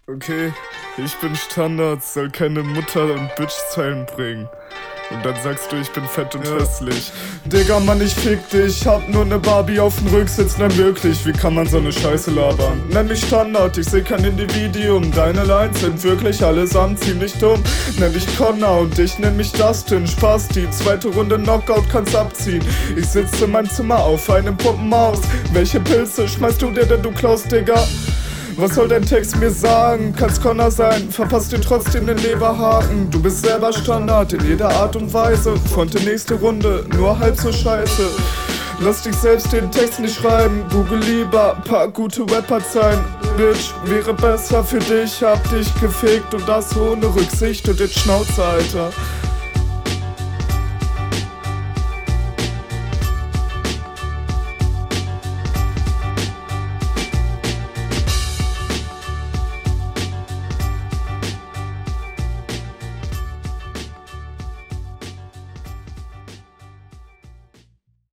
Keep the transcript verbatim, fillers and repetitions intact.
Okay, ich bin Standard, soll keine Mutter- und Bitch-Zeilen bringen. Und dann sagst du, ich bin fett und ja. hässlich. Digga, Mann, ich fick dich, hab nur ne Barbie auf dem Rücksitz, nein wirklich, wie kann man so ne Scheiße labern? Nenn mich Standard, ich seh kein Individuum, deine Lines sind wirklich allesamt ziemlich dumm. Nenn dich Connor und ich nenn mich Dustin, Spaß, die zweite Runde Knockout kannst abziehen. Ich sitze in meinem Zimmer auf einem Puppenhaus, welche Pilze schmeißt du dir denn, du klaust, Digga? Was soll dein Text mir sagen? Kannst Connor sein, verpasst dir trotzdem den Leberhaken. Du bist selber Standard in jeder Art und Weise. Fronte nächste Runde, nur halb so scheiße. Lass dich selbst den Text nicht schreiben. Google lieber paar gute Rapper-Zeilen. Bitch, wäre besser für dich, hab dich gefickt und das ohne Rücksicht und den Schnauze, Alter.